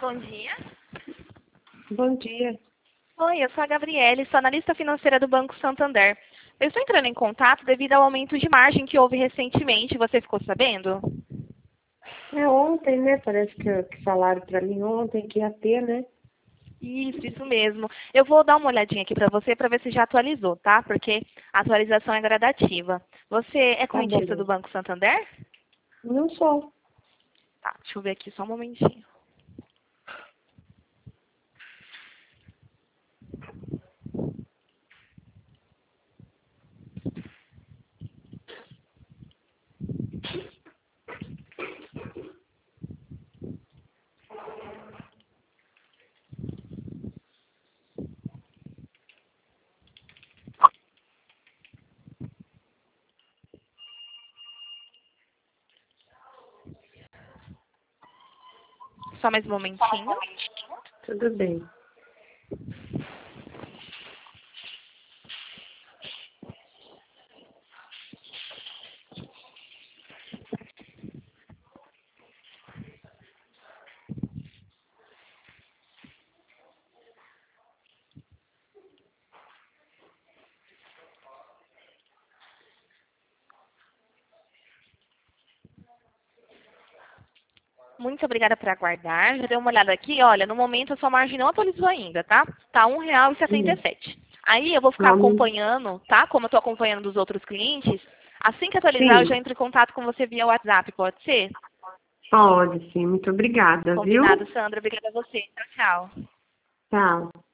Bom dia. Bom dia. Oi, eu sou a Gabriele, sou analista financeira do Banco Santander. Eu estou entrando em contato devido ao aumento de margem que houve recentemente. Você ficou sabendo? É ontem, né? Parece que falaram para mim ontem que ia ter, né? Isso mesmo. Eu vou dar uma olhadinha aqui para você para ver se já atualizou, tá? Porque a atualização é gradativa. Você é Tá correntista do bom. Banco Santander? Não sou. Tá, deixa eu ver aqui só um momentinho. Só mais um momentinho. Tudo bem. Muito obrigada por aguardar. Já dei uma olhada aqui. Olha, no momento a sua margem não atualizou ainda, tá? Tá Uhum. R$ 1,77. Aí eu vou ficar Vamos. acompanhando, tá? Como eu estou acompanhando dos outros clientes. Assim que atualizar, eu já Sim, entro em contato com você via WhatsApp, pode ser? pode sim. Muito obrigada, Combinado, viu? Sandra. Obrigada a você. Tchau, tchau. Tchau.